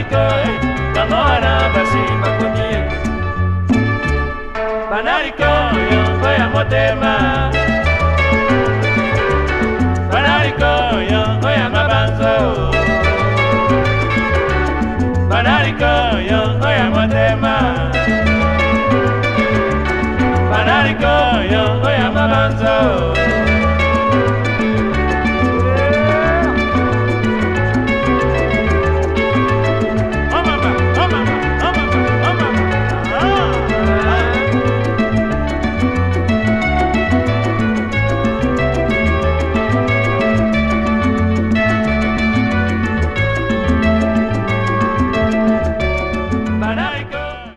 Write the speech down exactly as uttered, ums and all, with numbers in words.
Banariko, yango wana basi bakomi. Banariko, yango ya motema. Banariko, yango ya mabanzo. Banariko, yango ya motema. Banariko, yango ya mabanzo.